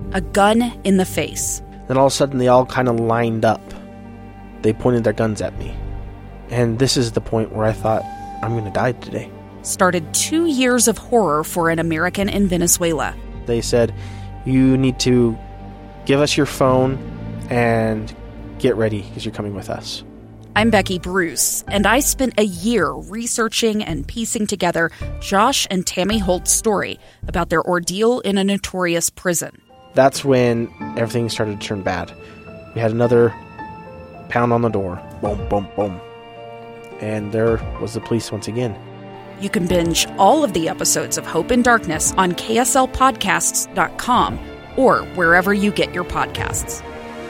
a gun in the face. Then all of a sudden, they all kind of lined up. They pointed their guns at me. And this is the point where I thought, I'm going to die today. Started 2 years of horror for an American in Venezuela. They said, you need to give us your phone and get ready because you're coming with us. I'm Becky Bruce, and I spent a year researching and piecing together Josh and Tammy Holt's story about their ordeal in a notorious prison. That's when everything started to turn bad. We had another pound on the door. Boom, boom, boom. And there was the police once again. You can binge all of the episodes of Hope in Darkness on KSLpodcasts.com or wherever you get your podcasts.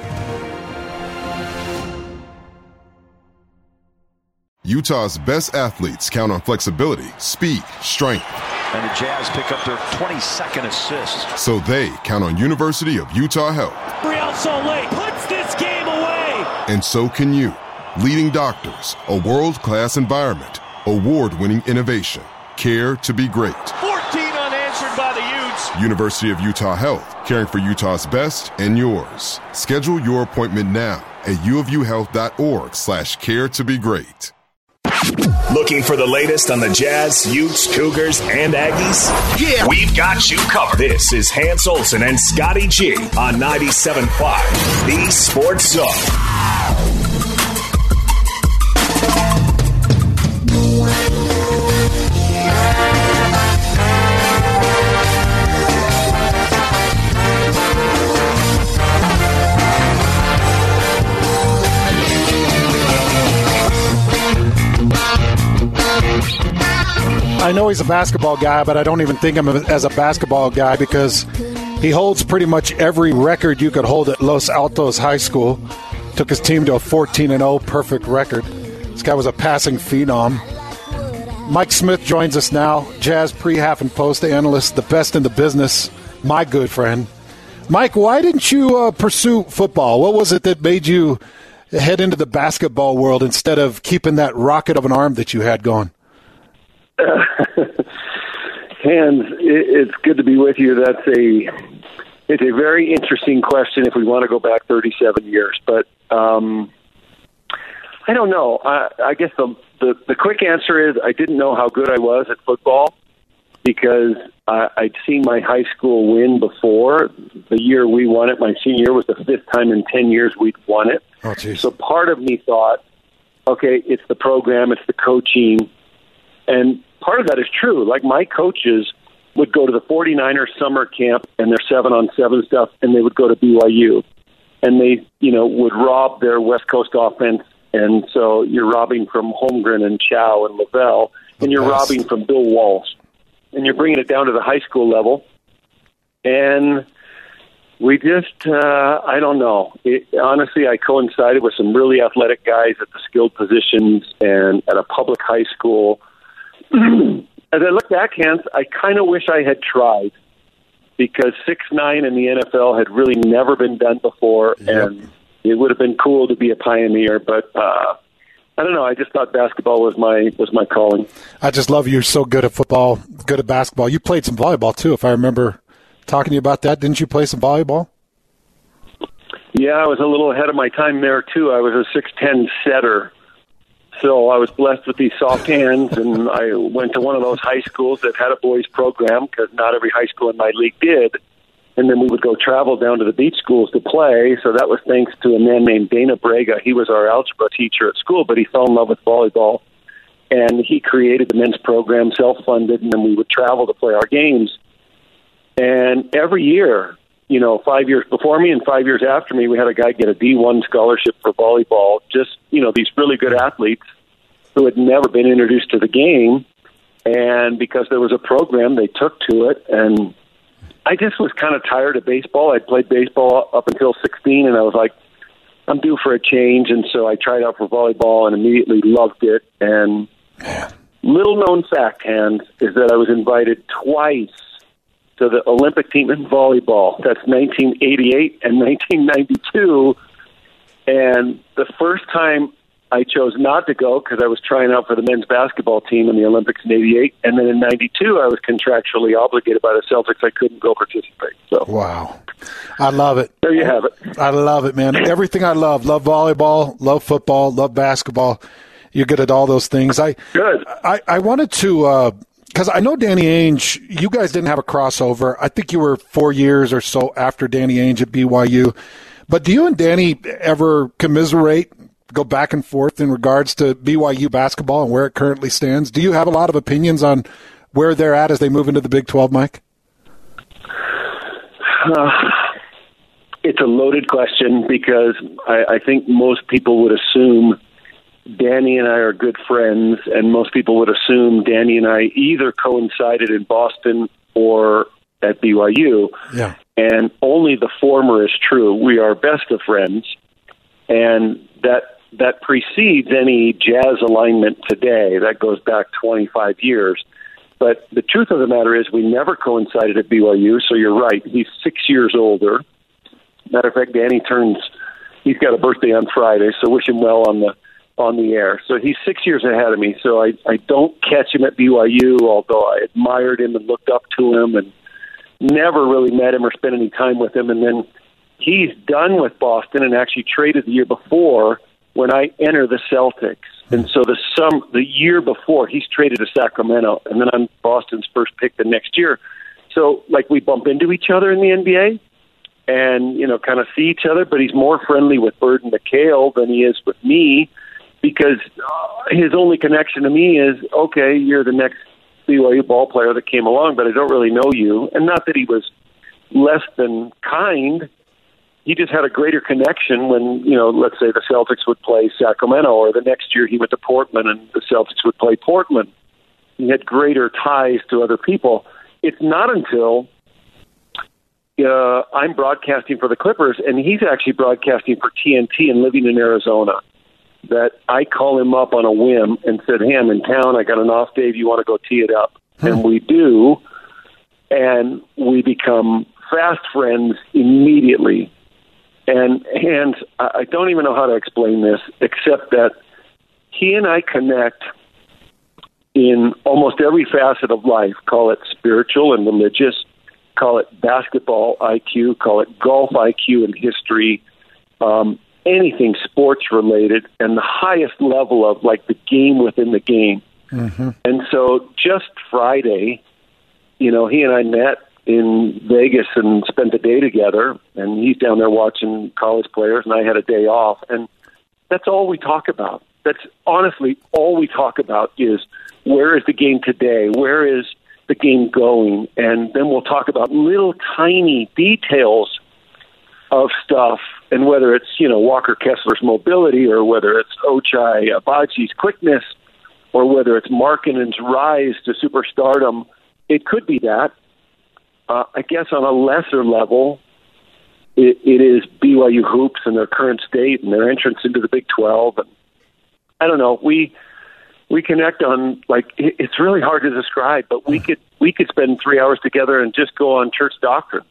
Utah's best athletes count on flexibility, speed, strength. And the Jazz pick up their 22nd assist. So they count on University of Utah Health. Real Salt Lake puts this game away. And so can you. Leading doctors, a world-class environment, award-winning innovation, care to be great. 14 unanswered by the Utes. University of Utah Health, caring for Utah's best and yours. Schedule your appointment now at uofuhealth.org/care to be great. Looking for the latest on the Jazz, Utes, Cougars, and Aggies? Yeah, we've got you covered. This is Hans Olsen and Scotty G on 97.5, the Sports Zone. I know he's a basketball guy, but I don't even think of him as a basketball guy because he holds pretty much every record you could hold at Los Altos High School. Took his team to a 14-0 perfect record. This guy was a passing phenom. Mike Smith joins us now, Jazz pre, half, and post analyst, the best in the business, my good friend. Mike, why didn't you pursue football? What was it that made you head into the basketball world instead of keeping that rocket of an arm that you had going? Hans, it's good to be with you. It's a very interesting question if we want to go back 37 years. But I don't know. I guess the quick answer is I didn't know how good I was at football because I'd seen my high school win before. The year we won it, my senior year, was the fifth time in 10 years we'd won it. Oh, geez. So part of me thought, okay, it's the program, it's the coaching. And part of that is true. Like my coaches would go to the 49ers summer camp and their 7-on-7 stuff, and they would go to BYU. And they, would rob their West Coast offense. And so you're robbing from Holmgren and Chow and Lavelle, and you're robbing from Bill Walsh. And you're bringing it down to the high school level. And we just, I don't know. Honestly, I coincided with some really athletic guys at the skilled positions and at a public high school. As I look back, Hans, I kind of wish I had tried because 6'9" in the NFL had really never been done before, and it would have been cool to be a pioneer. But I don't know. I just thought basketball was my calling. I just love you're so good at football, good at basketball. You played some volleyball too, if I remember talking to you about that. Didn't you play some volleyball? Yeah, I was a little ahead of my time there too. I was a 6'10" setter. So I was blessed with these soft hands, and I went to one of those high schools that had a boys program because not every high school in my league did. And then we would go travel down to the beach schools to play. So that was thanks to a man named Dana Braga. He was our algebra teacher at school, but he fell in love with volleyball. And he created the men's program, self-funded, and then we would travel to play our games. And every year, 5 years before me and 5 years after me, we had a guy get a D1 scholarship for volleyball. Just, these really good athletes who had never been introduced to the game. And because there was a program, they took to it. And I just was kind of tired of baseball. I'd played baseball up until 16, and I was like, I'm due for a change. And so I tried out for volleyball and immediately loved it. And little known fact, Hans, is that I was invited twice to the Olympic team in volleyball. That's 1988 and 1992. And the first time I chose not to go because I was trying out for the men's basketball team in the Olympics in 88. And then in 92, I was contractually obligated by the Celtics. I couldn't go participate. So wow. I love it. There you have it. I love it, man. Everything I love volleyball, love football, love basketball. You're good at all those things. I wanted to, because I know Danny Ainge, you guys didn't have a crossover. I think you were 4 years or so after Danny Ainge at BYU. But do you and Danny ever commiserate, go back and forth in regards to BYU basketball and where it currently stands? Do you have a lot of opinions on where they're at as they move into the Big 12, Mike? It's a loaded question because I think most people would assume Danny and I are good friends, and most people would assume Danny and I either coincided in Boston or at BYU. Yeah. And only the former is true. We are best of friends, and that precedes any Jazz alignment today. That goes back 25 years. But the truth of the matter is we never coincided at BYU, so you're right. He's 6 years older. Matter of fact, Danny he's got a birthday on Friday, so wish him well on the air. So he's 6 years ahead of me, so I don't catch him at BYU, although I admired him and looked up to him and never really met him or spent any time with him. And then he's done with Boston and actually traded the year before when I enter the Celtics. And so the year before, he's traded to Sacramento, and then I'm Boston's first pick the next year. So, we bump into each other in the NBA and, kind of see each other, but he's more friendly with Bird and McHale than he is with me because his only connection to me is, okay, you're the next BYU ball player that came along, but I don't really know you. And not that he was less than kind. He just had a greater connection when, let's say the Celtics would play Sacramento, or the next year he went to Portland and the Celtics would play Portland. He had greater ties to other people. It's not until I'm broadcasting for the Clippers and he's actually broadcasting for TNT and living in Arizona that I call him up on a whim and said, hey, I'm in town. I got an off day. Do you want to go tee it up? And we do. And we become fast friends immediately. And I don't even know how to explain this, except that he and I connect in almost every facet of life, call it spiritual and religious, call it basketball IQ, call it golf IQ and history, anything sports related, and the highest level of the game within the game. Mm-hmm. And so just Friday, he and I met in Vegas and spent the day together, and he's down there watching college players, and I had a day off, and that's all we talk about. That's honestly all we talk about is where is the game today? Where is the game going? And then we'll talk about little tiny details of stuff, and whether it's, Walker Kessler's mobility, or whether it's Ochai Abaji's quickness, or whether it's Markkanen's rise to superstardom, it could be that. I guess on a lesser level, it is BYU hoops and their current state and their entrance into the Big 12. And I don't know. We connect on it's really hard to describe, but we could spend 3 hours together and just go on church doctrine.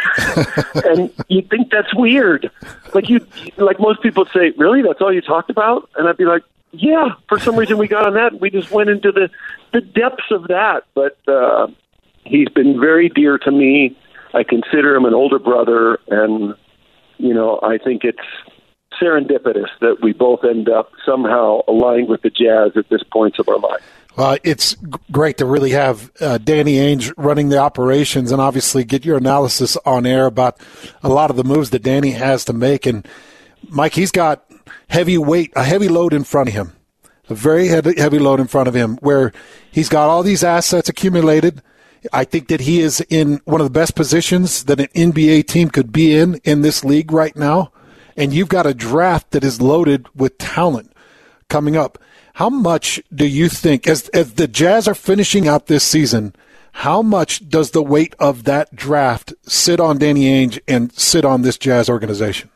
And you'd think that's weird. Most people would say, really, that's all you talked about? And I'd be like, yeah, for some reason we got on that. We just went into the depths of that. But he's been very dear to me. I consider him an older brother, and, I think it's serendipitous that we both end up somehow aligned with the Jazz at this point of our life. Well, it's great to really have Danny Ainge running the operations and obviously get your analysis on air about a lot of the moves that Danny has to make. And, Mike, he's got a heavy load in front of him, a very heavy load in front of him, where he's got all these assets accumulated. I think that he is in one of the best positions that an NBA team could be in this league right now. And you've got a draft that is loaded with talent coming up. How much do you think, as the Jazz are finishing out this season, how much does the weight of that draft sit on Danny Ainge and sit on this Jazz organization?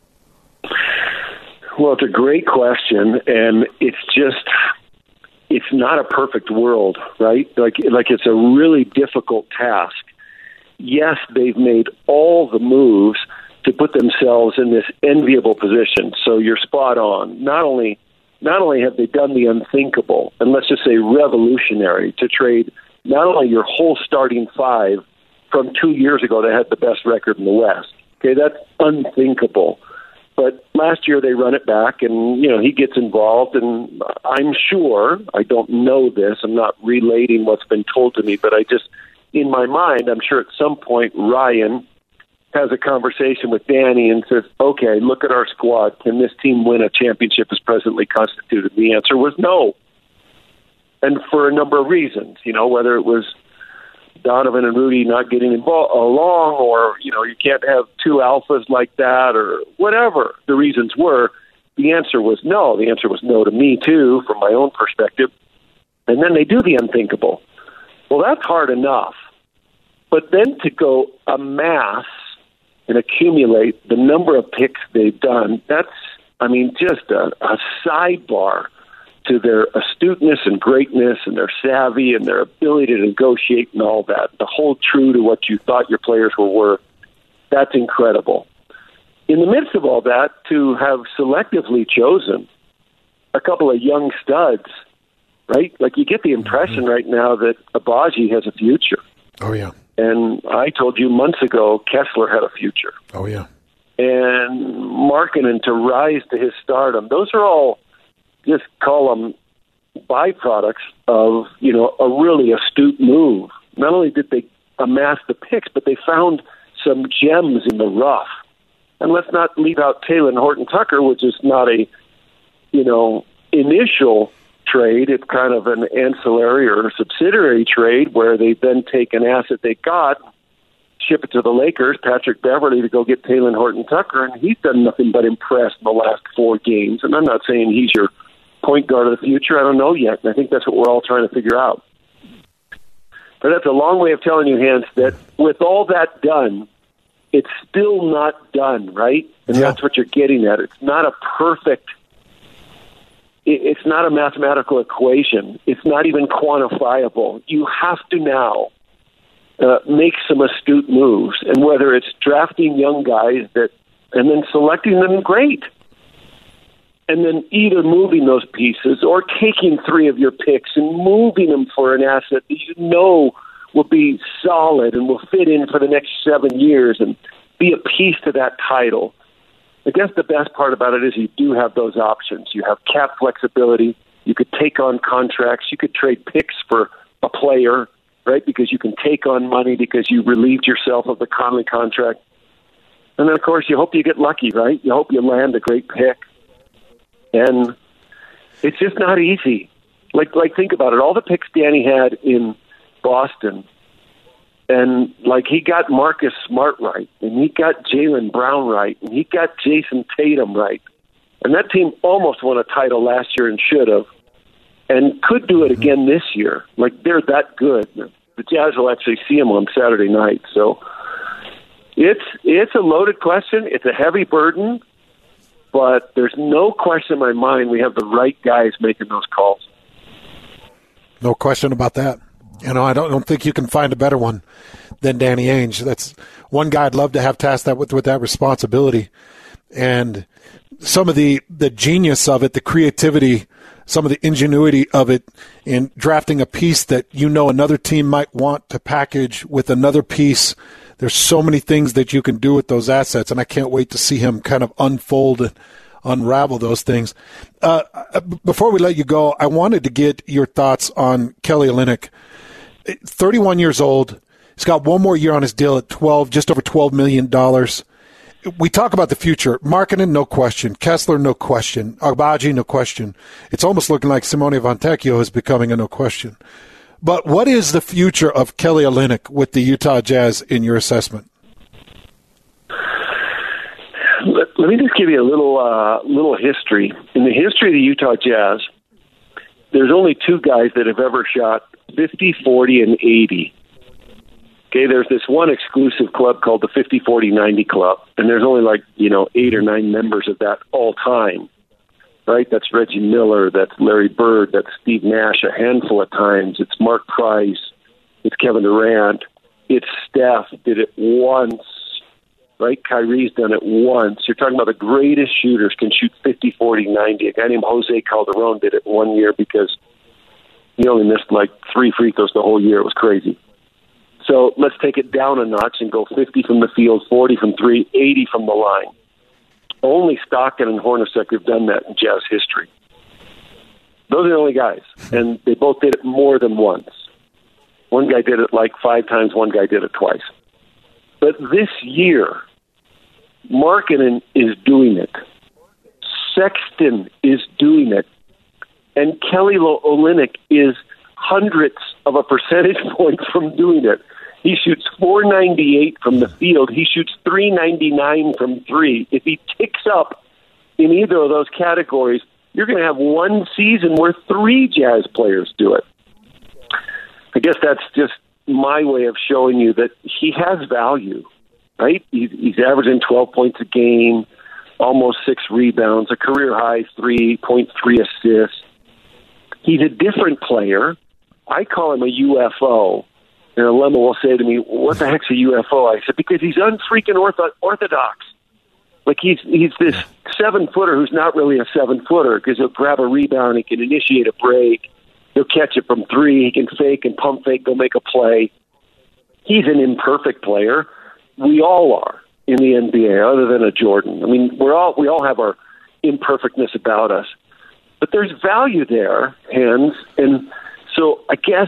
Well, it's a great question, and it's not a perfect world, right? Like it's a really difficult task. Yes, they've made all the moves to put themselves in this enviable position. So you're spot on. Not only have they done the unthinkable, and let's just say revolutionary, to trade not only your whole starting five from 2 years ago that had the best record in the West, Okay, that's unthinkable. But last year they run it back, and, he gets involved, and I'm sure, I don't know this, I'm not relating what's been told to me, but in my mind, I'm sure at some point Ryan has a conversation with Danny and says, okay, look at our squad. Can this team win a championship as presently constituted? The answer was no. And for a number of reasons, whether it was Donovan and Rudy not getting along, or, you can't have two alphas like that, or whatever the reasons were, the answer was no. The answer was no to me, too, from my own perspective. And then they do the unthinkable. Well, that's hard enough. But then to go amass and accumulate the number of picks they've done, that's, just a sidebar to their astuteness and greatness and their savvy and their ability to negotiate and all that, to hold true to what you thought your players were worth. That's incredible. In the midst of all that, to have selectively chosen a couple of young studs, right? Like, you get the impression right now that Agbaji has a future. Oh, yeah. And I told you months ago Kessler had a future. Oh, yeah. And Markkanen to rise to his stardom. Those are all, just call them byproducts of, a really astute move. Not only did they amass the picks, but they found some gems in the rough. And let's not leave out Taylor Horton-Tucker, which is not a, initial trade. It's kind of an ancillary or a subsidiary trade where they then take an asset they got, ship it to the Lakers, Patrick Beverley, to go get Taylor Horton-Tucker, and he's done nothing but impress in the last 4 games. And I'm not saying he's your point guard of the future. I don't know yet, and I think that's what we're all trying to figure out. But that's a long way of telling you, Hans, that with all that done, it's still not done, right? And that's what you're getting at. It's not a perfect, it's not a mathematical equation. It's not even quantifiable. You have to now make some astute moves, and whether it's drafting young guys and then selecting them, great. And then either moving those pieces or taking 3 of your picks and moving them for an asset that will be solid and will fit in for the next 7 years and be a piece to that title. I guess the best part about it is you do have those options. You have cap flexibility. You could take on contracts. You could trade picks for a player, right, because you can take on money because you relieved yourself of the Conley contract. And then, of course, you hope you get lucky, right? You hope you land a great pick. And it's just not easy. Like think about it. All the picks Danny had in Boston, and he got Marcus Smart right, and he got Jaylen Brown right, and he got Jason Tatum right. And that team almost won a title last year and should have, and could do it again this year. They're that good. The Jazz will actually see them on Saturday night. So it's a loaded question. It's a heavy burden. But there's no question in my mind we have the right guys making those calls. No question about that. I don't think you can find a better one than Danny Ainge. That's one guy I'd love to have tasked that with that responsibility. And some of the genius of it, the creativity, some of the ingenuity of it in drafting a piece that another team might want to package with another piece. There's so many things that you can do with those assets, and I can't wait to see him kind of unfold and unravel those things. Before we let you go, I wanted to get your thoughts on Kelly Olynyk. 31 years old. He's got one more year on his deal at just over $12 million. We talk about the future. Markkanen, no question. Kessler, no question. Agbaji, no question. It's almost looking like Simone Fontecchio is becoming a no question. But what is the future of Kelly Olynyk with the Utah Jazz in your assessment? Let me just give you a little history. In the history of the Utah Jazz, there's only 2 guys that have ever shot 50, 40, and 80. Okay, there's this one exclusive club called the 50, 40, 90 Club, and there's only 8 or 9 members of that all time. Right? That's Reggie Miller, that's Larry Bird, that's Steve Nash a handful of times. It's Mark Price, it's Kevin Durant, it's Steph, did it once, right? Kyrie's done it once. You're talking about the greatest shooters can shoot 50, 40, 90. A guy named Jose Calderon did it 1 year because he only missed 3 free throws the whole year. It was crazy. So let's take it down a notch and go 50 from the field, 40 from three, 80 from the line. Only Stockton and Hornacek have done that in Jazz history. Those are the only guys, and they both did it more than once. One guy did it like 5 times, one guy did it twice. But this year, Markkanen is doing it. Sexton is doing it. And Kelly Olynyk is hundredths of a percentage point from doing it. He shoots .498 from the field. He shoots .399 from three. If he ticks up in either of those categories, you're going to have one season where 3 Jazz players do it. I guess that's just my way of showing you that he has value, right? He's averaging 12 points a game, almost 6 rebounds, a career-high 3.3 assists. He's a different player. I call him a UFO. And Lemma will say to me, what the heck's a UFO? I said, because he's unfreaking orthodox. Like he's this 7-footer who's not really a 7-footer because he'll grab a rebound, he can initiate a break, he'll catch it from 3, he can fake and pump fake, go make a play. He's an imperfect player. We all are in the NBA, other than a Jordan. I mean, we all have our imperfectness about us. But there's value there, Hans. And so I guess,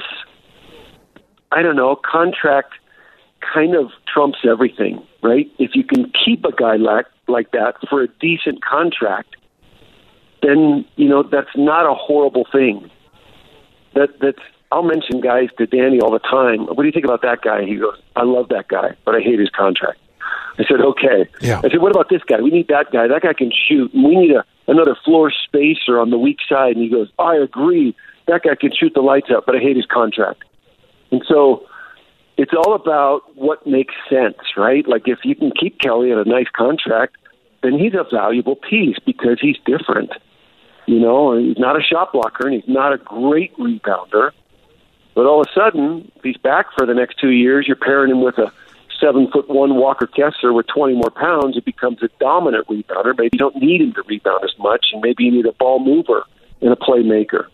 I don't know, contract kind of trumps everything, right? If you can keep a guy like that for a decent contract, then, that's not a horrible thing. That's I'll mention guys to Danny all the time. What do you think about that guy? He goes, I love that guy, but I hate his contract. I said, okay. Yeah. I said, what about this guy? We need that guy. That guy can shoot. And we need another floor spacer on the weak side. And he goes, I agree. That guy can shoot the lights out, but I hate his contract. And so it's all about what makes sense, right? Like if you can keep Kelly at a nice contract, then he's a valuable piece because he's different. He's not a shot blocker and he's not a great rebounder. But all of a sudden, if he's back for the next 2 years, you're pairing him with a 7'1" Walker Kessler with 20 more pounds. It becomes a dominant rebounder. Maybe you don't need him to rebound as much, and maybe you need a ball mover and a playmaker.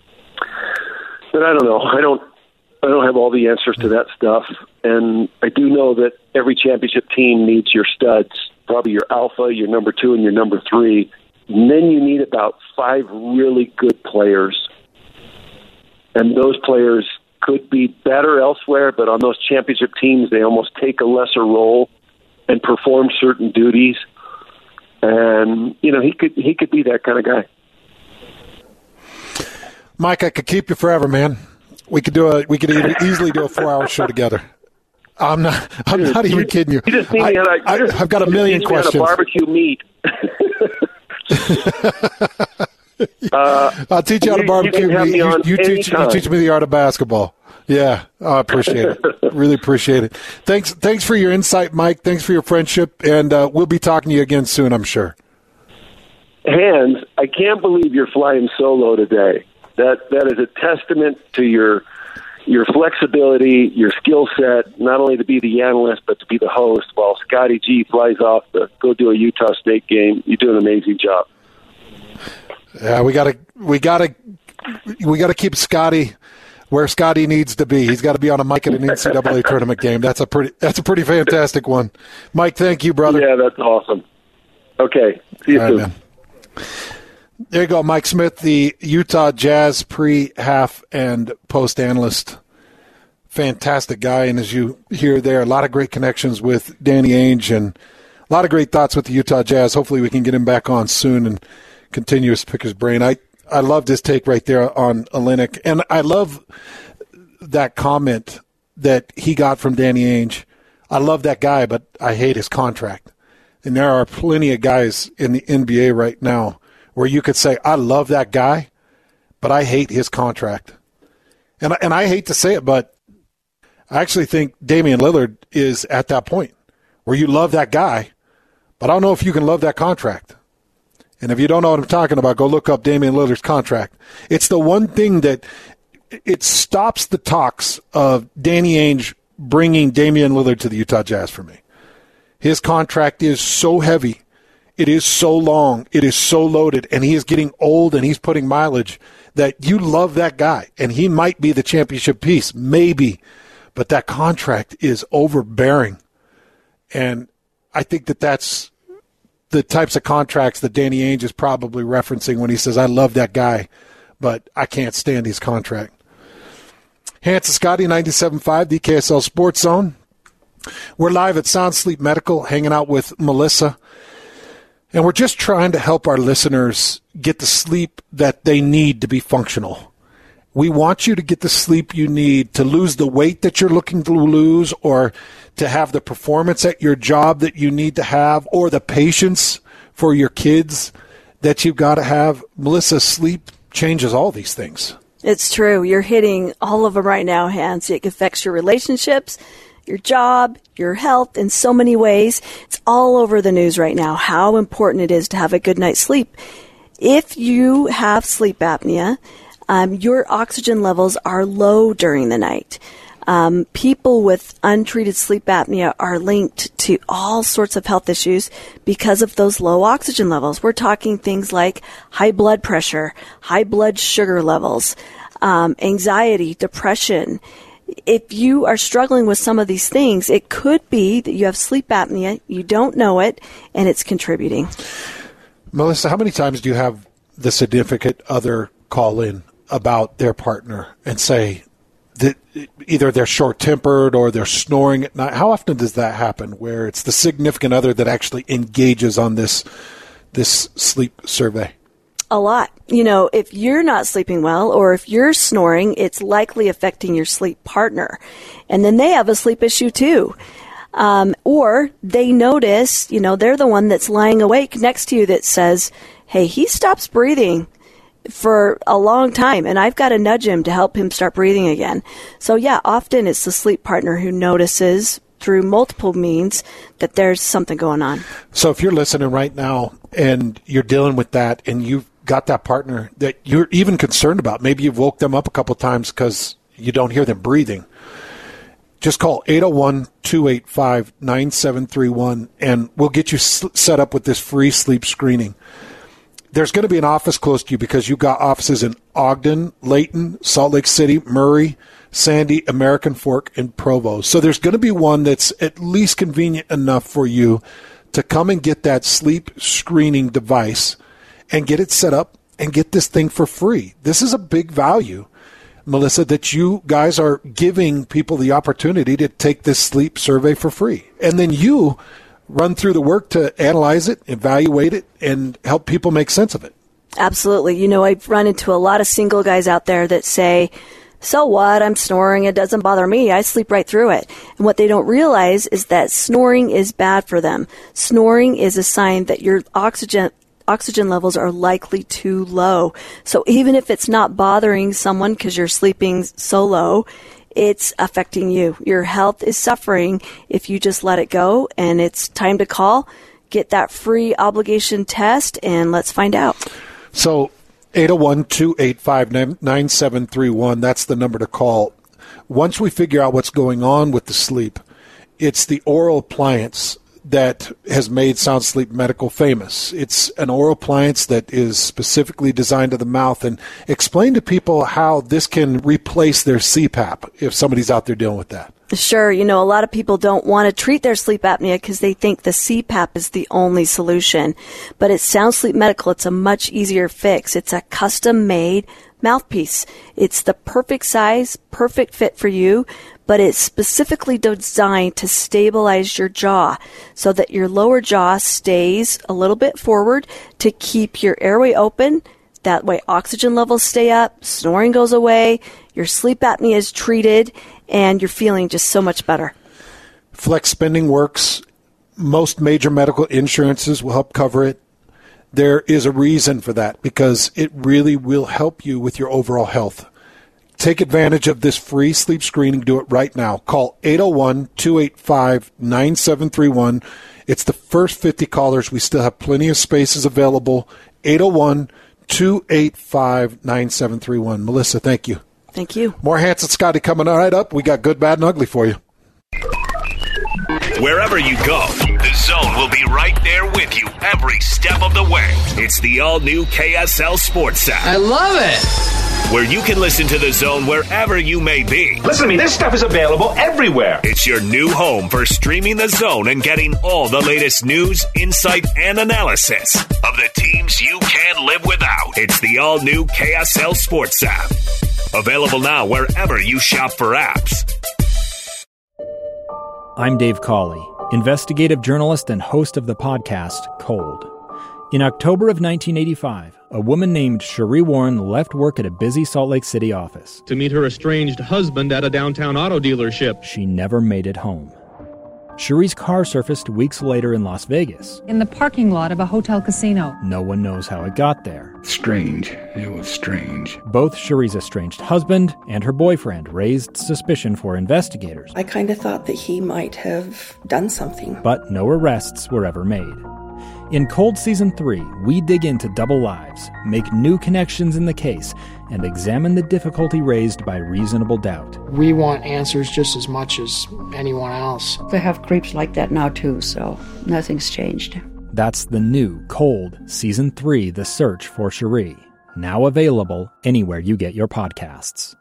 But I don't know. I don't have all the answers to that stuff, and I do know that every championship team needs your studs, probably your alpha, your number 2, and your number 3. And then you need about 5 really good players. And those players could be better elsewhere, but on those championship teams, they almost take a lesser role and perform certain duties. And, he could be that kind of guy. Mike, I could keep you forever, man. We could easily do a 4-hour show together. I'm not even kidding you. I've got a million questions. Barbecue meat. I'll teach you how to barbecue meat. You teach me the art of basketball. Yeah, I appreciate it. Really appreciate it. Thanks for your insight, Mike. Thanks for your friendship, and we'll be talking to you again soon, I'm sure. Hans, I can't believe you're flying solo today. That is a testament to your flexibility, your skill set, not only to be the analyst, but to be the host while Scotty G flies off to go do a Utah State game. You do an amazing job. Yeah, we gotta keep Scotty where Scotty needs to be. He's got to be on a mic at an NCAA tournament game. That's a pretty fantastic one. Mike, thank you, brother. Yeah, that's awesome. Okay, see you soon. Man. There you go, Mike Smith, the Utah Jazz pre, half, and post analyst. Fantastic guy, and as you hear there, a lot of great connections with Danny Ainge and a lot of great thoughts with the Utah Jazz. Hopefully we can get him back on soon and continue to pick his brain. I loved his take right there on Olynyk, and I love that comment that he got from Danny Ainge. I love that guy, but I hate his contract. And there are plenty of guys in the NBA right now where you could say, I love that guy, but I hate his contract. And I hate to say it, but I actually think Damian Lillard is at that point where you love that guy, but I don't know if you can love that contract. And if you don't know what I'm talking about, go look up Damian Lillard's contract. It's the one thing that it stops the talks of Danny Ainge bringing Damian Lillard to the Utah Jazz for me. His contract is so heavy. It is so long. It is so loaded. And he is getting old and he's putting mileage that you love that guy. And he might be the championship piece, maybe. but that contract is overbearing. And I think that's the types of contracts that Danny Ainge is probably referencing when he says, I love that guy, but I can't stand his contract. Hans and Scotty, 97.5, the KSL Sports Zone. We're live at Sound Sleep Medical, hanging out with Melissa. And we're just trying to help our listeners get the sleep that they need to be functional. We want you to get the sleep you need to lose the weight that you're looking to lose, or to have the performance at your job that you need to have, or the patience for your kids that you've got to have. Melissa, sleep changes all these things. It's true. You're hitting all of them right now, Hans. It affects your relationships, your job, your health in so many ways. It's all over the news right now how important it is to have a good night's sleep. If you have sleep apnea, your oxygen levels are low during the night. People with untreated sleep apnea are linked to all sorts of health issues because of those low oxygen levels. We're talking things like high blood pressure, high blood sugar levels, anxiety, depression. If you are struggling with some of these things, it could be that you have sleep apnea, you don't know it, and it's contributing. Melissa, how many times do you have the significant other call in about their partner and say that either they're short-tempered or they're snoring at night? How often does that happen, where it's the significant other that actually engages on this sleep survey? A lot. You know, if you're not sleeping well or if you're snoring, it's likely affecting your sleep partner. And then they have a sleep issue too. Or they notice, they're the one that's lying awake next to you that says, hey, he stops breathing for a long time, and I've got to nudge him to help him start breathing again. So yeah, often it's the sleep partner who notices through multiple means that there's something going on. So if you're listening right now and you're dealing with that, and you've got that partner that you're even concerned about, maybe you've woke them up a couple times because you don't hear them breathing, just call 801-285-9731, and we'll get you set up with this free sleep screening. There's going to be an office close to you because you've got offices in Ogden, Layton, Salt Lake City, Murray, Sandy, American Fork, and Provo. So there's going to be one that's at least convenient enough for you to come and get that sleep screening device and get it set up and get this thing for free. This is a big value, Melissa, that you guys are giving people the opportunity to take this sleep survey for free. And then you run through the work to analyze it, evaluate it, and help people make sense of it. Absolutely. I've run into a lot of single guys out there that say, so what? I'm snoring. It doesn't bother me. I sleep right through it. And what they don't realize is that snoring is bad for them. Snoring is a sign that your oxygen levels are likely too low. So even if it's not bothering someone because you're sleeping so low, it's affecting you. Your health is suffering if you just let it go, and it's time to call, get that free obligation test, and let's find out. So 801-285-9731, that's the number to call. Once we figure out what's going on with the sleep, it's the oral appliance that has made Sound Sleep Medical famous. It's an oral appliance that is specifically designed to the mouth. And explain to people how this can replace their CPAP if somebody's out there dealing with that. Sure. A lot of people don't want to treat their sleep apnea because they think the CPAP is the only solution. But at Sound Sleep Medical, it's a much easier fix. It's a custom-made mouthpiece. It's the perfect size, perfect fit for you, but it's specifically designed to stabilize your jaw so that your lower jaw stays a little bit forward to keep your airway open. That way oxygen levels stay up, snoring goes away, your sleep apnea is treated, and you're feeling just so much better. Flex spending works. Most major medical insurances will help cover it. There is a reason for that because it really will help you with your overall health. Take advantage of this free sleep screening. Do it right now. Call 801-285-9731. It's the first 50 callers. We still have plenty of spaces available. 801-285-9731. Melissa, thank you. Thank you. More Hans and Scotty coming right up. We got good, bad, and ugly for you. Wherever you go, the Zone will be right there with you every step of the way. It's the all-new KSL Sports app. I love it. where you can listen to The Zone wherever you may be. Listen to me, this stuff is available everywhere. It's your new home for streaming The Zone and getting all the latest news, insight, and analysis of the teams you can't live without. It's the all-new KSL Sports app. Available now wherever you shop for apps. I'm Dave Cawley, investigative journalist and host of the podcast Cold. In October of 1985, a woman named Cherie Warren left work at a busy Salt Lake City office to meet her estranged husband at a downtown auto dealership. She never made it home. Cherie's car surfaced weeks later in Las Vegas. In the parking lot of a hotel casino. No one knows how it got there. Strange. It was strange. Both Cherie's estranged husband and her boyfriend raised suspicion for investigators. I kind of thought that he might have done something. But no arrests were ever made. In Cold Season 3, we dig into double lives, make new connections in the case, and examine the difficulty raised by reasonable doubt. We want answers just as much as anyone else. They have creeps like that now too, so nothing's changed. That's the new Cold Season 3, The Search for Cherie, now available anywhere you get your podcasts.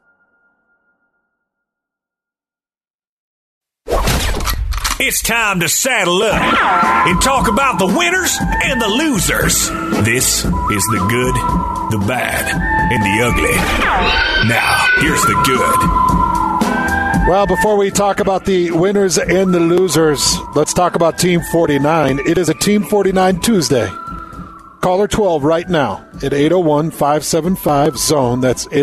It's time to saddle up and talk about the winners and the losers. This is the good, the bad, and the ugly. Now, here's the good. Well, before we talk about the winners and the losers, let's talk about Team 49. It is a Team 49 Tuesday. Caller 12 right now at 801-575-ZONE. That's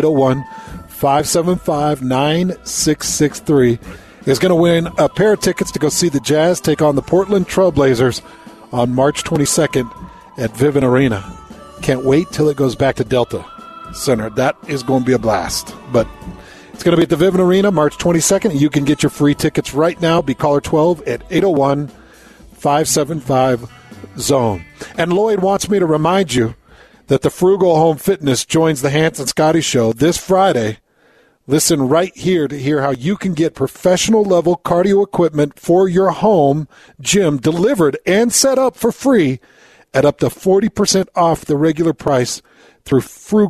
801-575-9663. Is going to win a pair of tickets to go see the Jazz take on the Portland Trailblazers on March 22nd at Vivint Arena. Can't wait till it goes back to Delta Center. That is going to be a blast. But it's going to be at the Vivint Arena March 22nd. You can get your free tickets right now. Be caller 12 at 801-575-ZONE. And Lloyd wants me to remind you that the Frugal Home Fitness joins the Hans and Scotty Show this Friday. Listen right here to hear how you can get professional-level cardio equipment for your home gym delivered and set up for free at up to 40% off the regular price through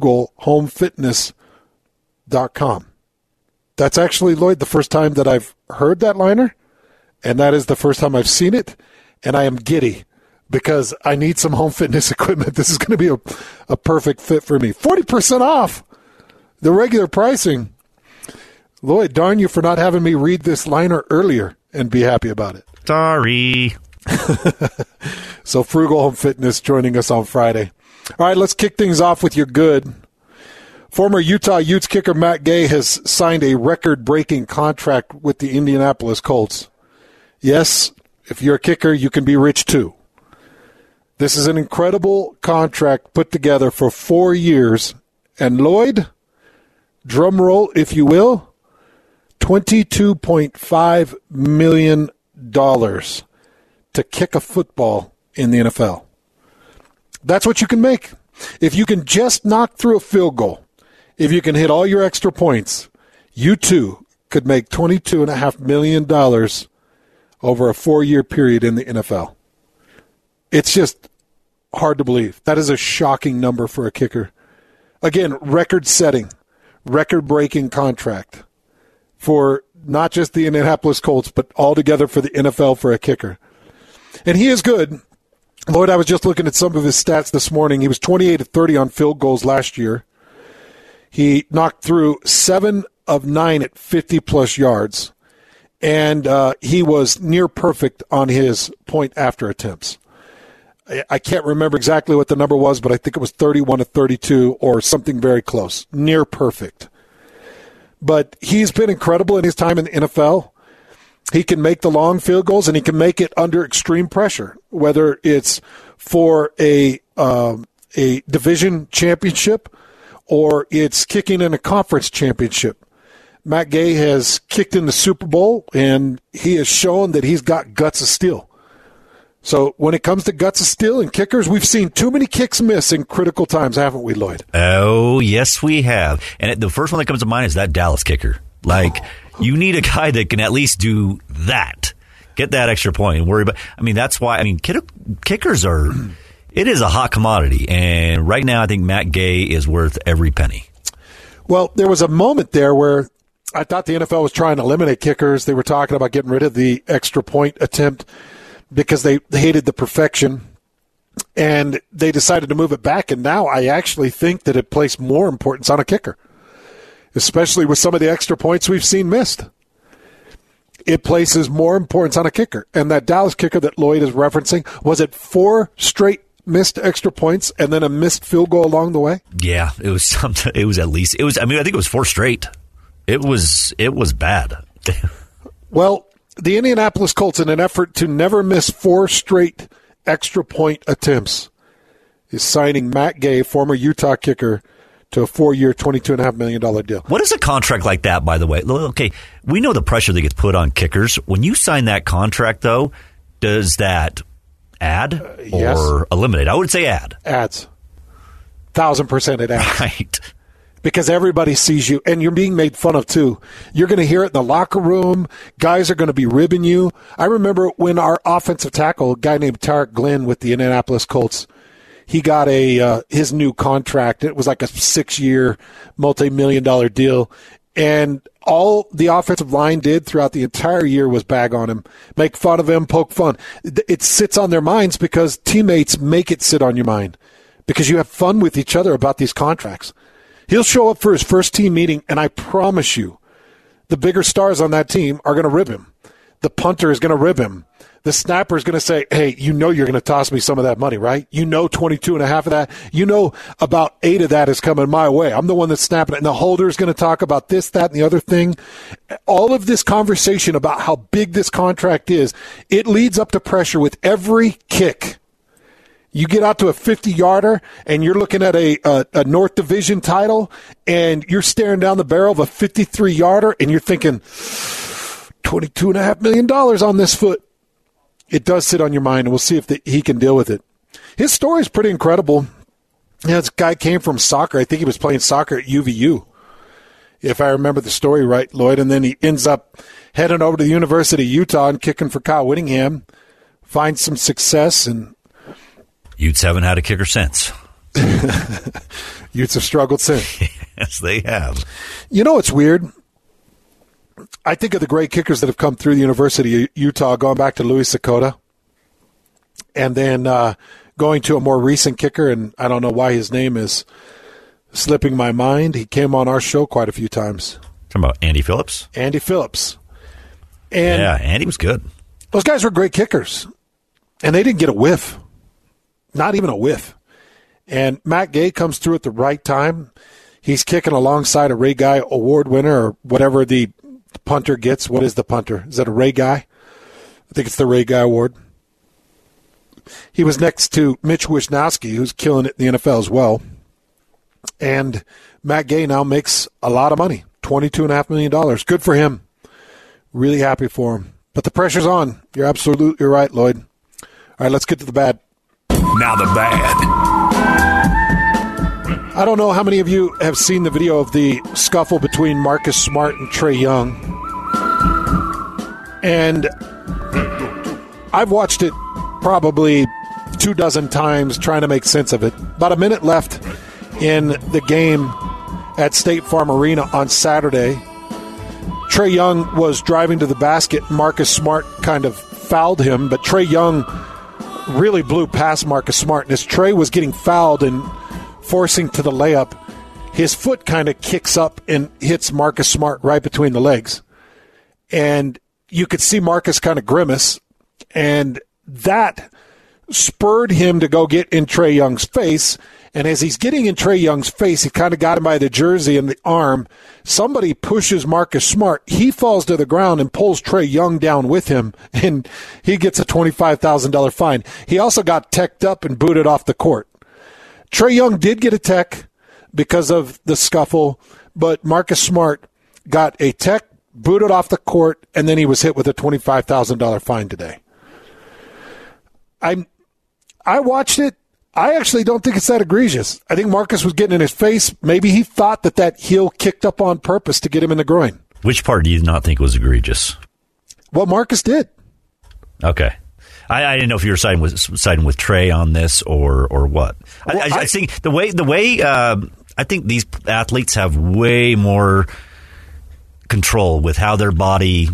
frugalhomefitness.com. That's actually, Lloyd, the first time that I've heard that liner, and that is the first time I've seen it, and I am giddy because I need some home fitness equipment. This is going to be a perfect fit for me. 40% off the regular pricing. Lloyd, darn you for not having me read this liner earlier and be happy about it. Sorry. So Frugal Home Fitness joining us on Friday. All right, let's kick things off with your good. Former Utah Utes kicker Matt Gay has signed a record-breaking contract with the Indianapolis Colts. Yes, if you're a kicker, you can be rich too. This is an incredible contract put together for 4 years. And Lloyd, drum roll if you will, $22.5 million to kick a football in the NFL. That's what you can make. If you can just knock through a field goal, if you can hit all your extra points, you too could make $22.5 million over a 4-year period in the NFL. It's just hard to believe. That is a shocking number for a kicker. Again, record-setting, record-breaking contract for not just the Indianapolis Colts, but altogether for the NFL for a kicker. And he is good. Lloyd, I was just looking at some of his stats this morning. He was 28 of 30 on field goals last year. He knocked through 7 of 9 at 50-plus yards. And he was near perfect on his point-after attempts. I can't remember exactly what the number was, but I think it was 31 of 32 or something very close. Near perfect. But he's been incredible in his time in the NFL. He can make the long field goals, and he can make it under extreme pressure, whether it's for a division championship or it's kicking in a conference championship. Matt Gay has kicked in the Super Bowl, and he has shown that he's got guts of steel. So when it comes to guts of steel and kickers, we've seen too many kicks miss in critical times, haven't we, Lloyd? Oh, yes, we have. And the first one that comes to mind is that Dallas kicker. You need a guy that can at least do that. Get that extra point and worry about. That's why. Kickers are. It is a hot commodity, and right now I think Matt Gay is worth every penny. Well, there was a moment there where I thought the NFL was trying to eliminate kickers. They were talking about getting rid of the extra point attempt because they hated the perfection, and they decided to move it back. And now I actually think that it placed more importance on a kicker, especially with some of the extra points we've seen missed. It places more importance on a kicker. And that Dallas kicker that Lloyd is referencing, was it 4 straight missed extra points and then a missed field goal along the way? Yeah, it was something. It was at least. It was. I mean, I think it was 4 straight. It was bad. Well, the Indianapolis Colts, in an effort to never miss 4 straight extra point attempts, is signing Matt Gay, former Utah kicker, to a 4-year, $22.5 million deal. What is a contract like that, by the way? Okay, we know the pressure that gets put on kickers. When you sign that contract, though, does that add or eliminate? I would say add. Adds. 1,000% it adds. Right. Because everybody sees you, and you're being made fun of, too. You're going to hear it in the locker room. Guys are going to be ribbing you. I remember when our offensive tackle, a guy named Tarek Glenn with the Indianapolis Colts, he got his new contract. It was like a 6-year, multi-million-dollar deal. And all the offensive line did throughout the entire year was bag on him, make fun of him, poke fun. It sits on their minds because teammates make it sit on your mind because you have fun with each other about these contracts. He'll show up for his first team meeting, and I promise you, the bigger stars on that team are going to rib him. The punter is going to rib him. The snapper is going to say, hey, you know you're going to toss me some of that money, right? You know 22.5 of that. You know about 8 of that is coming my way. I'm the one that's snapping it. And the holder is going to talk about this, that, and the other thing. All of this conversation about how big this contract is, it leads up to pressure with every kick. You get out to a 50-yarder, and you're looking at a North Division title, and you're staring down the barrel of a 53-yarder, and you're thinking, $22.5 million on this foot. It does sit on your mind, and we'll see if he can deal with it. His story is pretty incredible. You know, this guy came from soccer. I think he was playing soccer at UVU, if I remember the story right, Lloyd. And then he ends up heading over to the University of Utah and kicking for Kyle Whittingham, finds some success. And Utes haven't had a kicker since. Utes have struggled since. Yes, they have. You know what's weird? I think of the great kickers that have come through the University of Utah, going back to Louis Sakota, and then going to a more recent kicker, and I don't know why his name is slipping my mind. He came on our show quite a few times. Talking about Andy Phillips? Andy Phillips. And yeah, Andy was good. Those guys were great kickers, and they didn't get a whiff. Not even a whiff. And Matt Gay comes through at the right time. He's kicking alongside a Ray Guy Award winner, or whatever the punter gets. What is the punter? Is that a Ray Guy? I think it's the Ray Guy Award. He was next to Mitch Wisnowski, who's killing it in the NFL as well. And Matt Gay now makes a lot of money, $22.5 million. Good for him. Really happy for him. But the pressure's on. You're absolutely right, Lloyd. All right, let's get to the bad. Now the bad. I don't know how many of you have seen the video of the scuffle between Marcus Smart and Trae Young. And I've watched it probably 24 times trying to make sense of it. About a minute left in the game at State Farm Arena on Saturday. Trae Young was driving to the basket. Marcus Smart kind of fouled him, but Trae Young really blew past Marcus Smart. And as Trae was getting fouled and forcing to the layup, his foot kind of kicks up and hits Marcus Smart right between the legs. And you could see Marcus kind of grimace, and that spurred him to go get in Trae Young's face. And as he's getting in Trae Young's face, he kind of got him by the jersey and the arm. Somebody pushes Marcus Smart. He falls to the ground and pulls Trae Young down with him, and he gets a $25,000 fine. He also got teched up and booted off the court. Trae Young did get a tech because of the scuffle, but Marcus Smart got a tech, booted off the court, and then he was hit with a $25,000 fine today. I watched it. I actually don't think it's that egregious. I think Marcus was getting in his face. Maybe he thought that heel kicked up on purpose to get him in the groin. Which part do you not think was egregious? What Marcus did. Okay. I didn't know if you were siding with Trae on this or what. I think the way I think these athletes have way more control with how their body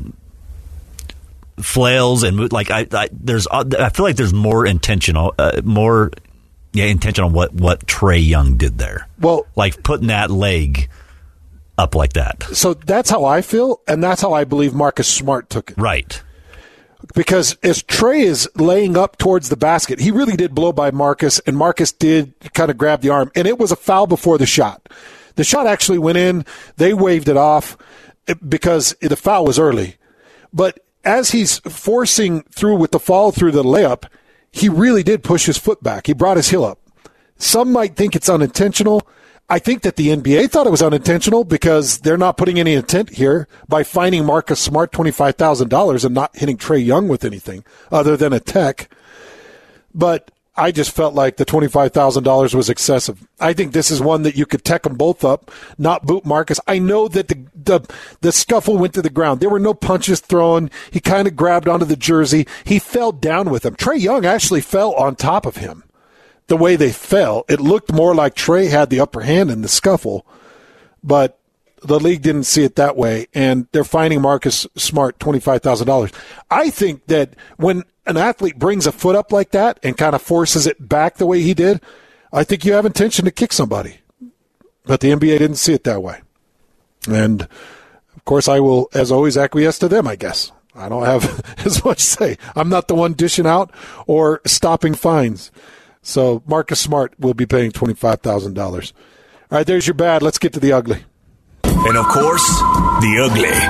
flails and like I feel like there's more intentional intention on what Trae Young did there. Well, like putting that leg up like that. So that's how I feel, and that's how I believe Marcus Smart took it. Right. Because as Trae is laying up towards the basket, he really did blow by Marcus, and Marcus did kind of grab the arm, and it was a foul before the shot. The shot actually went in. They waved it off because the foul was early. But as he's forcing through with the follow through the layup, he really did push his foot back. He brought his heel up. Some might think it's unintentional. I think that the NBA thought it was unintentional because they're not putting any intent here by fining Marcus Smart $25,000 and not hitting Trae Young with anything other than a tech. But I just felt like the $25,000 was excessive. I think this is one that you could tech them both up, not boot Marcus. I know that the scuffle went to the ground. There were no punches thrown. He kind of grabbed onto the jersey. He fell down with him. Trae Young actually fell on top of him. The way they fell, it looked more like Trae had the upper hand in the scuffle, but the league didn't see it that way, and they're fining Marcus Smart $25,000. I think that when an athlete brings a foot up like that and kind of forces it back the way he did, I think you have intention to kick somebody. But the NBA didn't see it that way. And, of course, I will, as always, acquiesce to them, I guess. I don't have as much say. I'm not the one dishing out or stopping fines. So Marcus Smart will be paying $25,000. All right, there's your bad. Let's get to the ugly. And, of course, the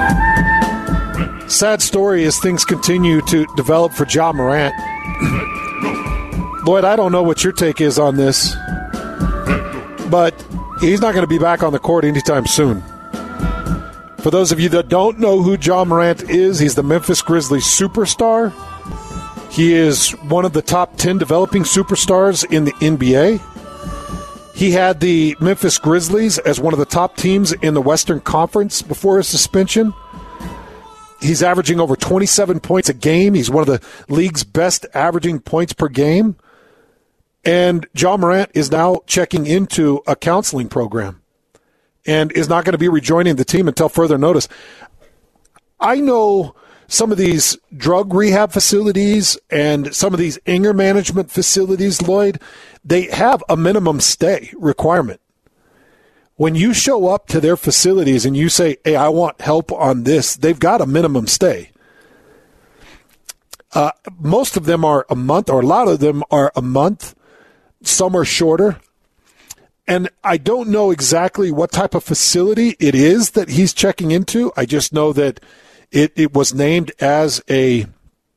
ugly. Sad story as things continue to develop for Ja Morant. Lloyd, I don't know what your take is on this, but he's not going to be back on the court anytime soon. For those of you that don't know who Ja Morant is, he's the Memphis Grizzlies superstar. He is one of the top 10 developing superstars in the NBA. He had the Memphis Grizzlies as one of the top teams in the Western Conference before his suspension. He's averaging over 27 points a game. He's one of the league's best averaging points per game. And Ja Morant is now checking into a counseling program and is not going to be rejoining the team until further notice. I know some of these drug rehab facilities and some of these anger management facilities, Lloyd, they have a minimum stay requirement. When you show up to their facilities and you say, hey, I want help on this, they've got a minimum stay. Most of them are a month, or a lot of them are a month. Some are shorter. And I don't know exactly what type of facility it is that he's checking into. I just know that it was named as a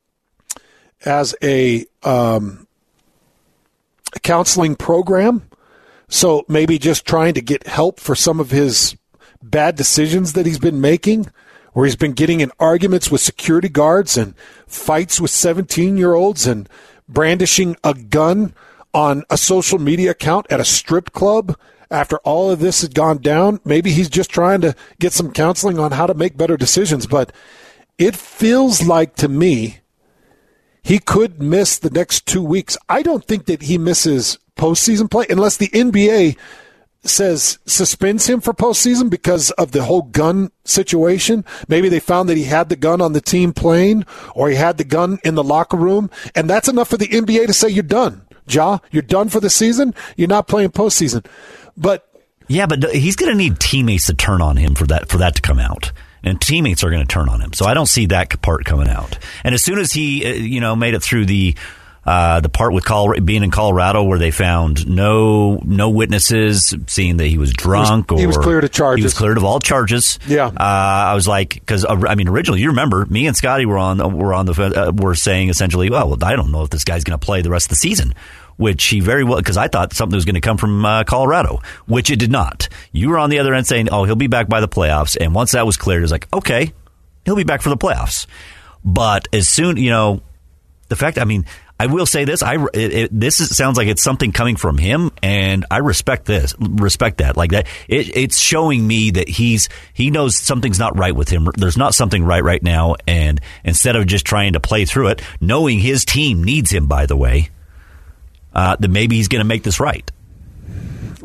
counseling program. So maybe just trying to get help for some of his bad decisions that he's been making, where he's been getting in arguments with security guards and fights with 17-year-olds and brandishing a gun on a social media account at a strip club. After all of this had gone down, maybe he's just trying to get some counseling on how to make better decisions. But it feels like to me he could miss the next 2 weeks. I don't think that he misses postseason play unless the NBA suspends him for postseason because of the whole gun situation. Maybe they found that he had the gun on the team plane or he had the gun in the locker room, and that's enough for the NBA to say you're done. Ja, you're done for the season. You're not playing postseason. But he's going to need teammates to turn on him for that to come out, and teammates are going to turn on him. So I don't see that part coming out. And as soon as he, made it through the part with being in Colorado where they found no witnesses seeing that he was drunk, he was cleared of charges. He was cleared of all charges. Yeah, I was like, because originally you remember me and Scotty were saying essentially, well, I don't know if this guy's going to play the rest of the season. Which he very well, because I thought something was going to come from Colorado, which it did not. You were on the other end saying, oh, he'll be back by the playoffs. And once that was cleared, it was like, okay, he'll be back for the playoffs. But as soon, the fact, I will say this, sounds like it's something coming from him, and I respect that. Like that, it's showing me that he knows something's not right with him. There's not something right now, and instead of just trying to play through it, knowing his team needs him, by the way, that maybe he's going to make this right.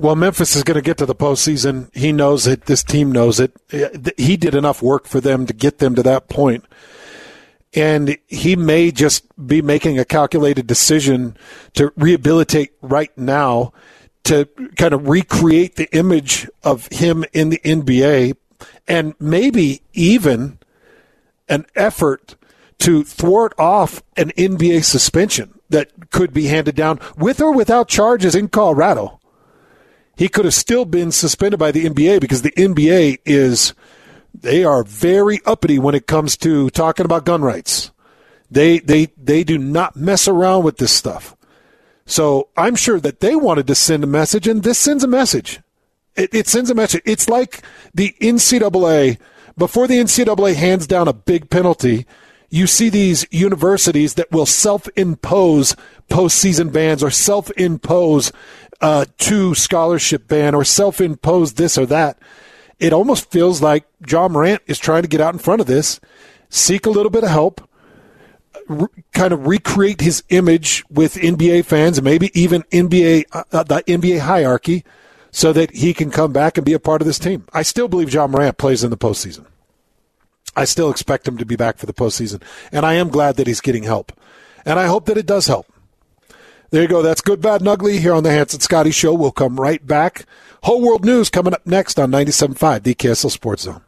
Well, Memphis is going to get to the postseason. He knows it. This team knows it. He did enough work for them to get them to that point. And he may just be making a calculated decision to rehabilitate right now to kind of recreate the image of him in the NBA and maybe even an effort to thwart off an NBA suspension that could be handed down with or without charges in Colorado. He could have still been suspended by the NBA because the NBA they are very uppity when it comes to talking about gun rights. They do not mess around with this stuff. So I'm sure that they wanted to send a message, and this sends a message. It sends a message. It's like the NCAA. Before the NCAA hands down a big penalty, you see these universities that will self-impose postseason bans or self-impose two scholarship ban or self-impose this or that. It almost feels like John Morant is trying to get out in front of this, seek a little bit of help, kind of recreate his image with NBA fans and maybe even the NBA hierarchy so that he can come back and be a part of this team. I still believe John Morant plays in the postseason. I still expect him to be back for the postseason, and I am glad that he's getting help. And I hope that it does help. There you go. That's Good, Bad, and Ugly here on the Hans and Scotty Show. We'll come right back. Whole World News coming up next on 97.5, the KSL Sports Zone.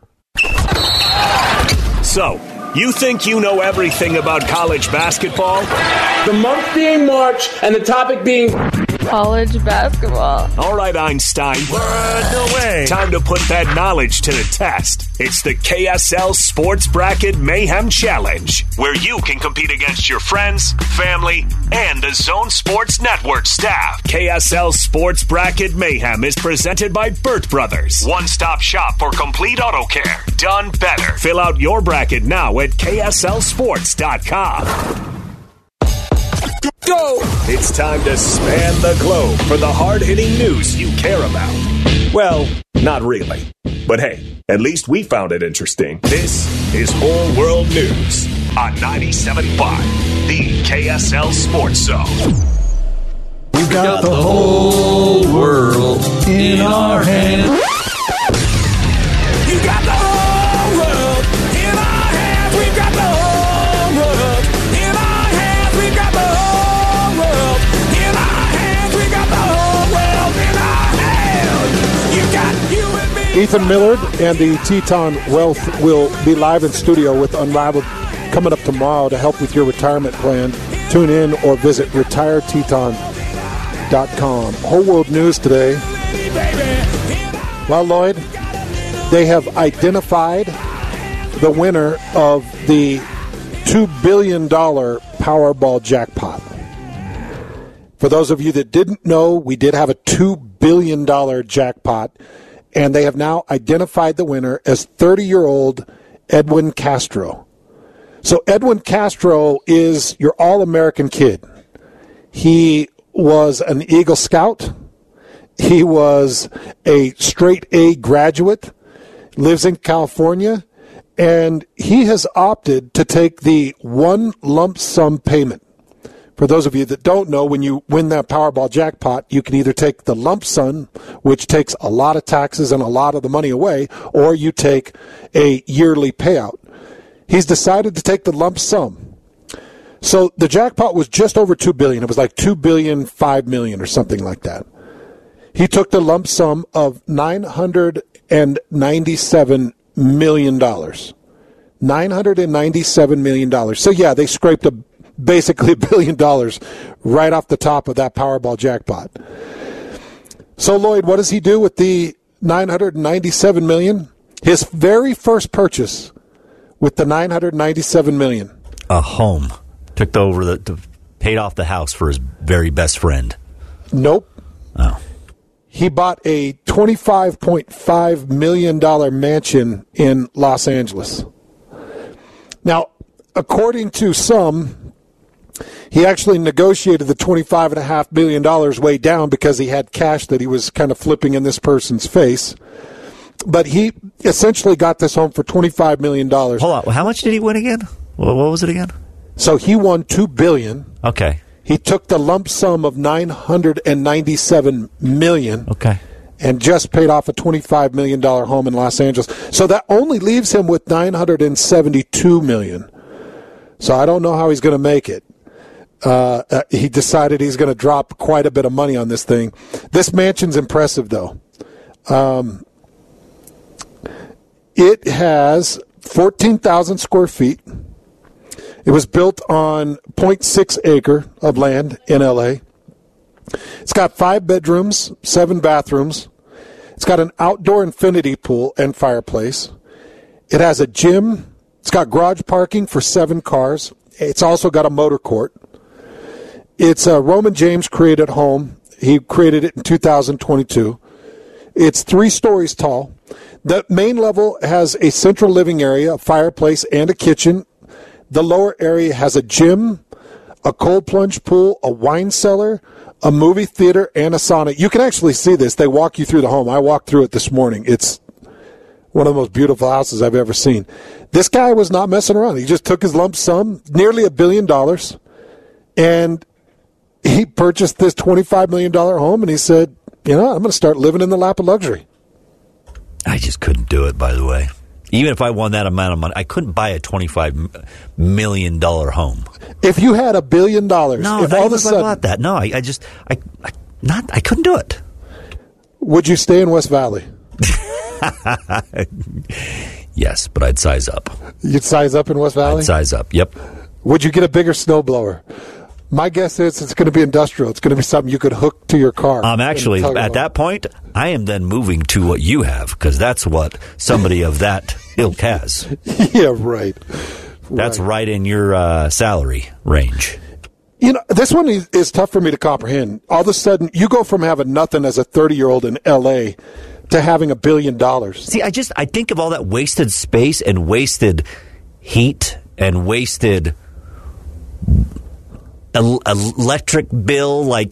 So, you think you know everything about college basketball? The month being March and the topic being college basketball. All right, Einstein. No way. Time to put that knowledge to the test. It's the KSL Sports Bracket Mayhem Challenge, where you can compete against your friends, family, and the Zone Sports Network staff. KSL Sports Bracket Mayhem is presented by Burt Brothers. One-stop shop for complete auto care. Done better. Fill out your bracket now at KSLSports.com. Go! It's time to span the globe for the hard-hitting news you care about. Well, not really. But hey, at least we found it interesting. This is Whole World News on 97.5, the KSL Sports Zone. We've got the whole world in our hands. You got the whole world in our hands. We've got the whole world in our hands. We've got the whole world in our hands. We've got the whole world in our hands. You got you and me. Ethan Millard and the Teton Wealth will be live in studio with Unrivaled coming up tomorrow to help with your retirement plan. Tune in or visit retireteton.com. Whole World News today. Well, Lloyd, they have identified the winner of the $2 billion Powerball jackpot. For those of you that didn't know, we did have a $2 billion jackpot, and they have now identified the winner as 30-year-old Edwin Castro. So Edwin Castro is your all-American kid. He was an Eagle Scout. He was a straight A graduate, lives in California, and he has opted to take the one lump sum payment. For those of you that don't know, when you win that Powerball jackpot, you can either take the lump sum, which takes a lot of taxes and a lot of the money away, or you take a yearly payout. He's decided to take the lump sum. So the jackpot was just over $2 billion. It was like $2.005 billion or something like that. He took the lump sum of $997 million. $997 million. So yeah, they scraped basically $1 billion right off the top of that Powerball jackpot. So Lloyd, what does he do with the $997 million? His very first purchase with the $997 million. A home. Took over paid off the house for his very best friend. Nope. Oh. He bought a $25.5 million mansion in Los Angeles. Now, according to some, he actually negotiated the $25.5 million way down because he had cash that he was kind of flipping in this person's face. But he essentially got this home for $25 million. Hold on. How much did he win again? What was it again? So he won $2 billion. Okay. He took the lump sum of $997 million. Okay. And just paid off a $25 million home in Los Angeles. So that only leaves him with $972 million. So I don't know how he's going to make it. He decided he's going to drop quite a bit of money on this thing. This mansion's impressive, though. It has 14,000 square feet. It was built on 0.6 acre of land in L.A. It's got 5 bedrooms, 7 bathrooms. It's got an outdoor infinity pool and fireplace. It has a gym. It's got garage parking for 7 cars. It's also got a motor court. It's a Roman James created home. He created it in 2022. It's 3 stories tall. The main level has a central living area, a fireplace, and a kitchen. The lower area has a gym, a cold plunge pool, a wine cellar, a movie theater, and a sauna. You can actually see this. They walk you through the home. I walked through it this morning. It's one of the most beautiful houses I've ever seen. This guy was not messing around. He just took his lump sum, nearly $1 billion, and he purchased this $25 million home, and he said, I'm going to start living in the lap of luxury. I just couldn't do it, by the way. Even if I won that amount of money, I couldn't buy a $25 million home. If you had $1 billion, no, if all of a sudden, I bought that. No, I couldn't do it. Would you stay in West Valley? Yes, but I'd size up. You'd size up in West Valley? I'd size up, yep. Would you get a bigger snowblower? My guess is it's going to be industrial. It's going to be something you could hook to your car. Actually, at that point, I am then moving to what you have, because that's what somebody of that ilk has. Yeah, right. That's right in your salary range. This one is tough for me to comprehend. All of a sudden, you go from having nothing as a 30-year-old in L.A. to having $1 billion. See, I think of all that wasted space and wasted heat and wasted electric bill. I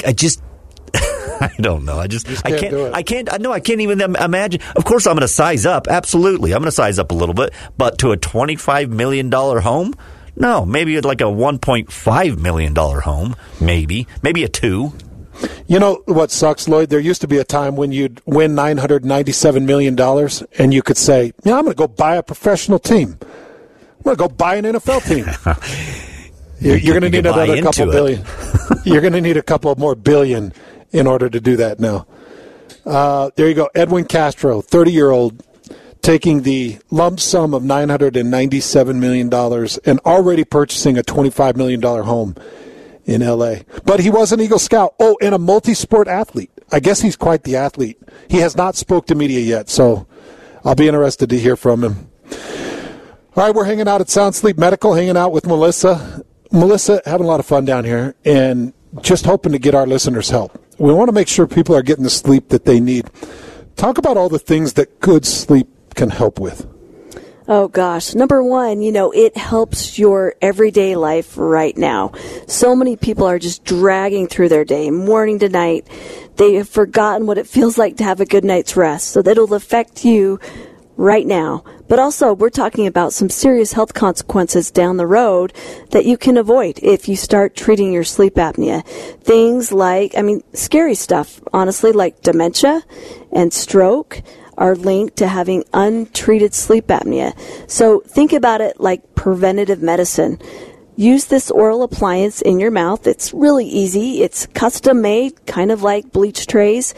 don't know. I can't even imagine. Of course, I'm going to size up. Absolutely. I'm going to size up a little bit. But to a $25 million home? No, maybe like a $1.5 million home. Maybe a 2. You know what sucks, Lloyd? There used to be a time when you'd win $997 million and you could say, I'm going to go buy a professional team. I'm going to go buy an NFL team. You're going to need another couple billion. You're going to need a couple more billion in order to do that now. There you go. Edwin Castro, 30-year-old, taking the lump sum of $997 million and already purchasing a $25 million home in L.A. But he was an Eagle Scout. Oh, and a multi-sport athlete. I guess he's quite the athlete. He has not spoke to media yet, so I'll be interested to hear from him. All right, we're hanging out at Sound Sleep Medical, hanging out with Melissa. Melissa, having a lot of fun down here and just hoping to get our listeners help. We want to make sure people are getting the sleep that they need. Talk about all the things that good sleep can help with. Oh, gosh. Number one, it helps your everyday life right now. So many people are just dragging through their day, morning to night. They have forgotten what it feels like to have a good night's rest. So that'll affect you right now. But also, we're talking about some serious health consequences down the road that you can avoid if you start treating your sleep apnea. Things like, scary stuff, honestly, like dementia and stroke are linked to having untreated sleep apnea. So think about it like preventative medicine. Use this oral appliance in your mouth. It's really easy. It's custom made, kind of like bleach trays.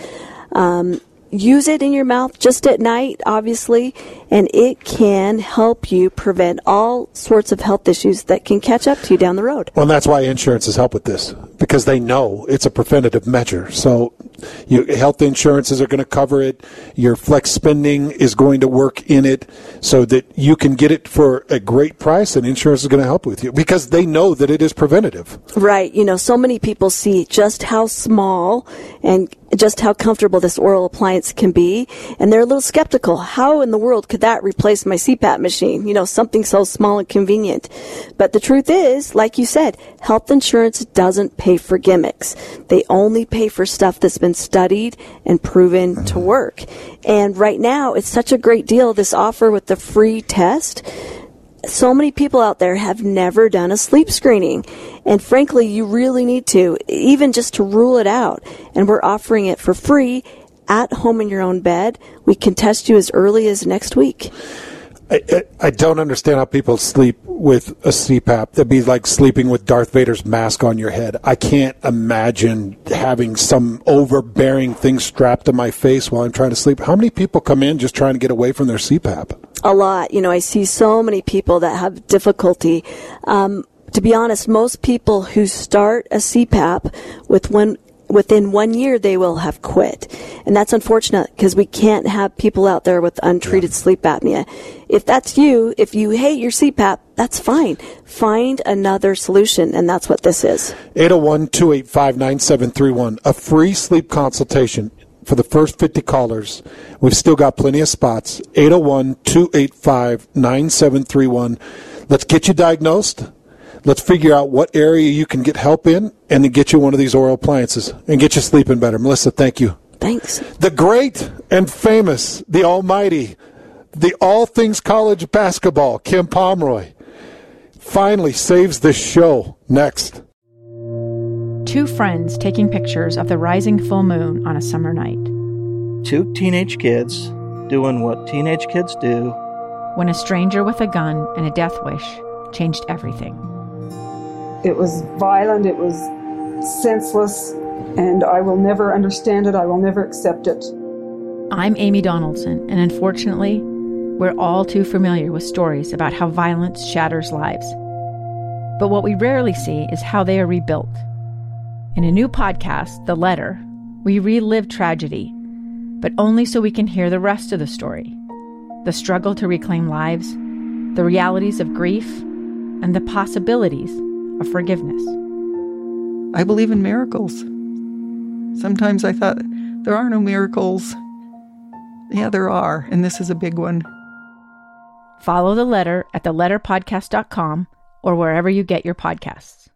Use it in your mouth just at night, obviously, and it can help you prevent all sorts of health issues that can catch up to you down the road. Well, and that's why insurances help with this, because they know it's a preventative measure. So health insurances are going to cover it. Your flex spending is going to work in it so that you can get it for a great price, and insurance is going to help with you because they know that it is preventative. Right. So many people see just how small and just how comfortable this oral appliance can be, and they're a little skeptical. How in the world could that replace my CPAP machine? Something so small and convenient. But the truth is, like you said, health insurance doesn't pay for gimmicks. They only pay for stuff that's been studied and proven to work. And right now, it's such a great deal, this offer with the free test. So many people out there have never done a sleep screening. And frankly, you really need to, even just to rule it out. And we're offering it for free at home in your own bed. We can test you as early as next week. I don't understand how people sleep with a CPAP. That'd be like sleeping with Darth Vader's mask on your head. I can't imagine having some overbearing thing strapped to my face while I'm trying to sleep. How many people come in just trying to get away from their CPAP? A lot. I see so many people that have difficulty. To be honest, most people who start a CPAP within 1 year, they will have quit. And that's unfortunate because we can't have people out there with untreated sleep apnea. If that's you, if you hate your CPAP, that's fine. Find another solution, and that's what this is. 801-285-9731, a free sleep consultation for the first 50 callers. We've still got plenty of spots. 801-285-9731. Let's get you diagnosed. Let's figure out what area you can get help in and then get you one of these oral appliances and get you sleeping better. Melissa, thank you. Thanks. The great and famous, the almighty, the all things college basketball, Kim Pomeroy, finally saves this show. Next. Two friends taking pictures of the rising full moon on a summer night. Two teenage kids doing what teenage kids do. When a stranger with a gun and a death wish changed everything. It was violent, it was senseless, and I will never understand it, I will never accept it. I'm Amy Donaldson, and unfortunately, we're all too familiar with stories about how violence shatters lives. But what we rarely see is how they are rebuilt. In a new podcast, The Letter, we relive tragedy, but only so we can hear the rest of the story. The struggle to reclaim lives, the realities of grief, and the possibilities of forgiveness. I believe in miracles. Sometimes I thought, there are no miracles. Yeah, there are, and this is a big one. Follow The Letter at theletterpodcast.com or wherever you get your podcasts.